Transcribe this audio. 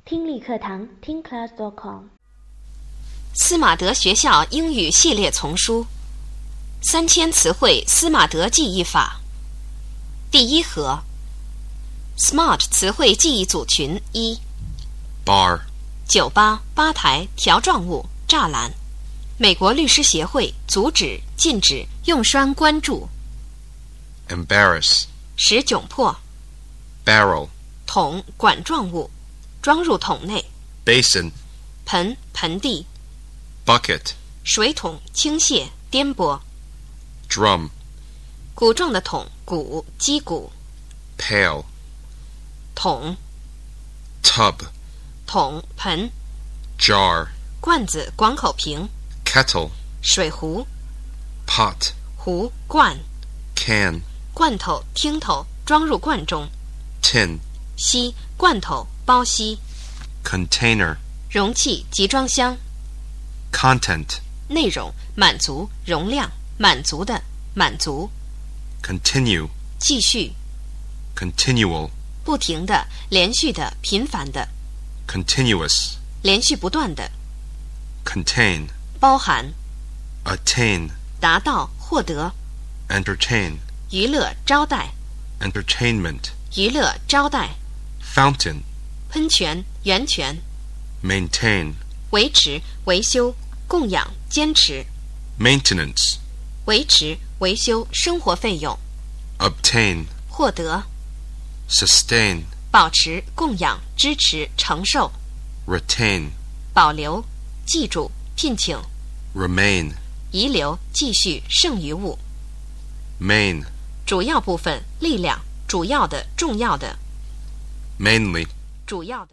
听力课堂听 class.com 斯马德学校英语系列丛书3000词汇斯马德记忆法第一盒 SMART 词汇记忆组群1 Bar 酒吧、吧台、条状物、栅栏美国律师协会阻止、禁止用栓关注 Embarrass 使窘迫 Barrel 桶、管状物装入桶内 Basin 盆、盆地 Bucket 水桶、倾泻、颠簸 Drum 鼓状的桶、鼓、击鼓 Pail 桶 Tub 桶、盆 Jar 罐子、广口瓶 Kettle 水壶 Pot 壶、罐 Can 罐头、听头装入罐中 Tin 锡、罐头、包锡 Container 容器、集装箱 Content 内容、满足、容量、满足的、满足 Continue 继续 Continual 不停的、连续的、频繁的 Continuous 连续不断的 Contain 包含 Attain 达到、获得 Entertain 娱乐、招待 Entertainment 娱乐、招待 Fountain 喷泉、源泉 Maintain 维持、维修、供养、坚持 Maintenance 维持、维修、生活费用 Obtain 获得 Sustain 保持、供养、支持、承受 Retain 保留、记住、聘请 Remain 遗留、继续、剩余物 Main 主要部分、力量、主要的、重要的 Mainly 主要的